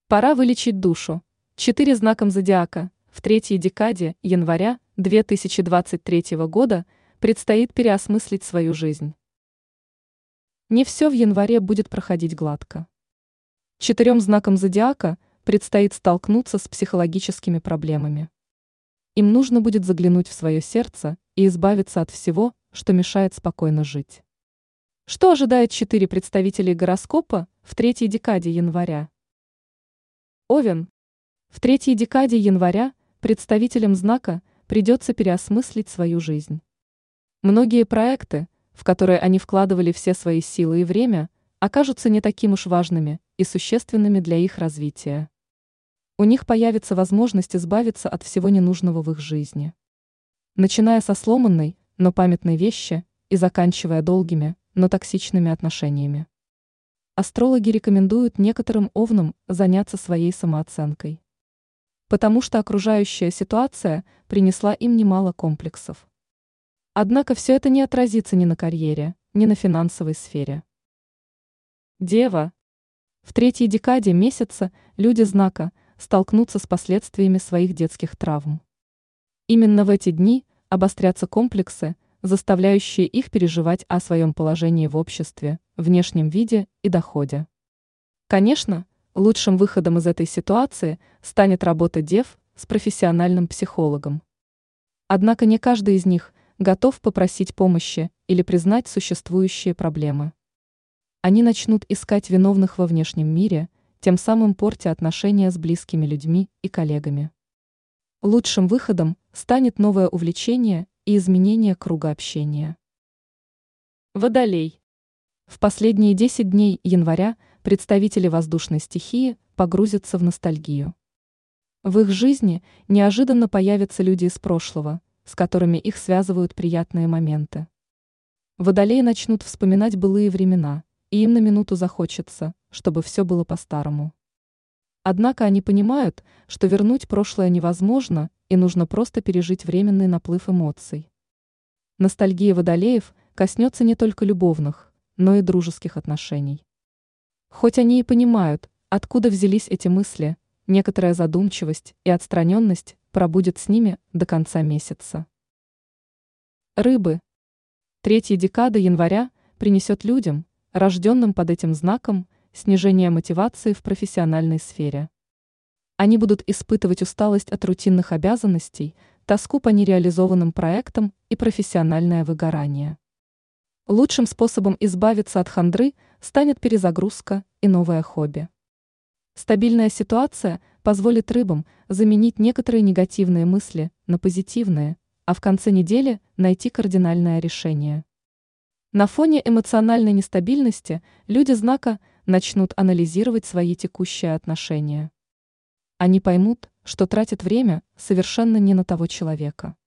Пора вылечить душу. 4 знаком зодиака. В третьей декаде января 2023 года предстоит переосмыслить свою жизнь. Не все в январе будет проходить гладко. 4 знакам зодиака предстоит столкнуться с психологическими проблемами. Им нужно будет заглянуть в свое сердце и избавиться от всего, что мешает спокойно жить. Что ожидает 4 представителей гороскопа в третьей декаде января? Овен. В третьей декаде января представителям знака придется переосмыслить свою жизнь. Многие проекты, в которые они вкладывали все свои силы и время, окажутся не таким уж важными и существенными для их развития. У них появится возможность избавиться от всего ненужного в их жизни. Начиная со сломанной, но памятной вещи и заканчивая долгими, но токсичными отношениями. Астрологи рекомендуют некоторым овнам заняться своей самооценкой. Потому что окружающая ситуация принесла им немало комплексов. Однако все это не отразится ни на карьере, ни на финансовой сфере. Дева. В третьей декаде месяца люди знака столкнутся с последствиями своих детских травм. Именно в эти дни обострятся комплексы, заставляющие их переживать о своем положении в обществе, внешнем виде и доходе. Конечно, лучшим выходом из этой ситуации станет работа дев с профессиональным психологом. Однако не каждый из них готов попросить помощи или признать существующие проблемы. Они начнут искать виновных во внешнем мире, тем самым портя отношения с близкими людьми и коллегами. Лучшим выходом станет новое увлечение и изменение круга общения. Водолей. В последние 10 дней января представители воздушной стихии погрузятся в ностальгию. В их жизни неожиданно появятся люди из прошлого, с которыми их связывают приятные моменты. Водолеи начнут вспоминать былые времена, и им на минуту захочется, чтобы все было по-старому. Однако они понимают, что вернуть прошлое невозможно, и нужно просто пережить временный наплыв эмоций. Ностальгия водолеев коснется не только любовных, но и дружеских отношений. Хоть они и понимают, откуда взялись эти мысли, некоторая задумчивость и отстраненность пробудет с ними до конца месяца. Рыбы. Третья декада января принесет людям, рожденным под этим знаком, снижение мотивации в профессиональной сфере. Они будут испытывать усталость от рутинных обязанностей, тоску по нереализованным проектам и профессиональное выгорание. Лучшим способом избавиться от хандры станет перезагрузка и новое хобби. Стабильная ситуация позволит рыбам заменить некоторые негативные мысли на позитивные, а в конце недели найти кардинальное решение. На фоне эмоциональной нестабильности люди знака начнут анализировать свои текущие отношения. Они поймут, что тратят время совершенно не на того человека.